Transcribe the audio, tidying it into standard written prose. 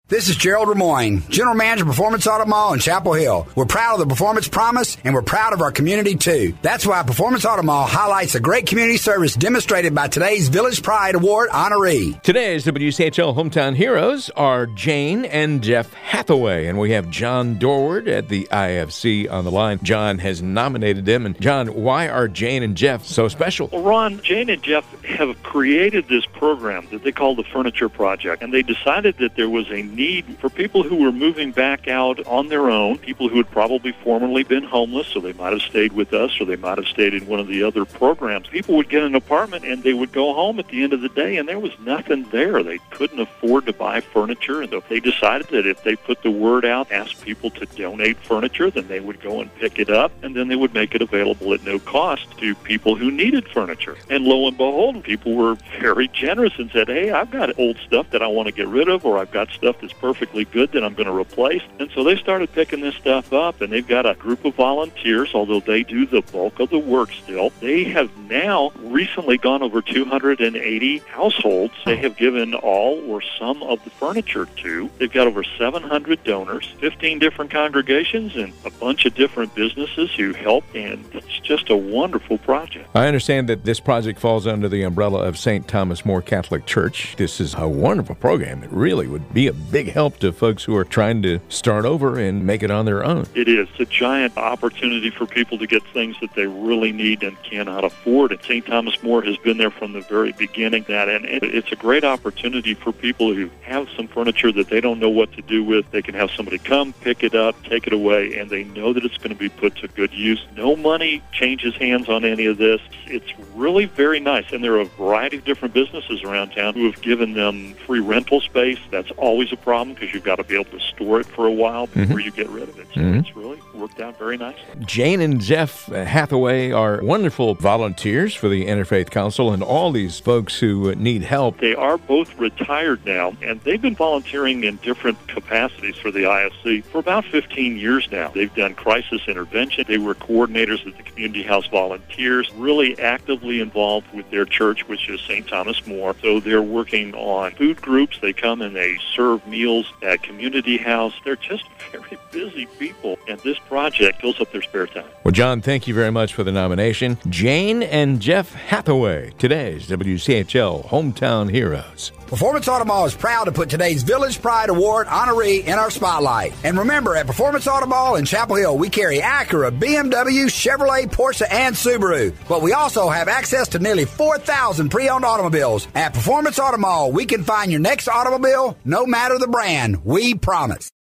This is Gerald Remoyne, General Manager of Performance Auto Mall in Chapel Hill. We're proud of the Performance Promise, and we're proud of our community, too. That's why Performance Auto Mall highlights the great community service demonstrated by today's Village Pride Award honoree. Today's WCHL Hometown Heroes are Jane and Jeff Hathaway, and we have John Dorward at the IFC on the line. John has nominated them. And John, why are Jane and Jeff so special? Well, Ron, Jane and Jeff have created this program that they call the Furniture Project, and they decided that there was a need for people who were moving back out on their own, people who had probably formerly been homeless, so they might have stayed with us or they might have stayed in one of the other programs. People would get an apartment and they would go home at the end of the day and there was nothing there. They couldn't afford to buy furniture, and they decided that if they put the word out, asked people to donate furniture, then they would go and pick it up, and then they would make it available at no cost to people who needed furniture. And lo and behold, people were very generous and said, hey, I've got old stuff that I want to get rid of, or I've got stuff that's perfectly good that I'm going to replace. And so they started picking this stuff up, and they've got a group of volunteers, although they do the bulk of the work still. They have now recently gone over 280 households. They have given all or some of the furniture to. They've got over 700 donors, 15 different congregations, and a bunch of different businesses who help, and it's just a wonderful project. I understand that this project falls under the umbrella of St. Thomas More Catholic Church. This is a wonderful program. It really would be a big help to folks who are trying to start over and make it on their own. It is. It's a giant opportunity for people to get things that they really need and cannot afford. And St. Thomas More has been there from the very beginning. And it's a great opportunity for people who have some furniture that they don't know what to do with. They can have somebody come, pick it up, take it away, and they know that it's going to be put to good use. No money changes hands on any of this. It's really very nice. And there are a variety of different businesses around town who have given them free rental space. That's always a problem because you've got to be able to store it for a while before you get rid of it. So it's really worked out very nicely. Jane and Jeff Hathaway are wonderful volunteers for the Interfaith Council and all these folks who need help. They are both retired now, and they've been volunteering in different capacities for the IFC for about 15 years now. They've done crisis intervention. They were coordinators of the Community House Volunteers, really actively involved with their church, which is St. Thomas More. So they're working on food groups. They come and they serve meals at Community House. They're just very busy people, and this project fills up their spare time. Well, John, thank you very much for the nomination. Jane and Jeff Hathaway, today's WCHL Hometown Heroes. Performance Auto Mall is proud to put today's Village Pride Award honoree in our spotlight. And remember, at Performance Auto Mall in Chapel Hill, we carry Acura, BMW, Chevrolet, Porsche, and Subaru. But we also have access to nearly 4,000 pre-owned automobiles. At Performance Auto Mall, we can find your next automobile, no matter the brand. We promise.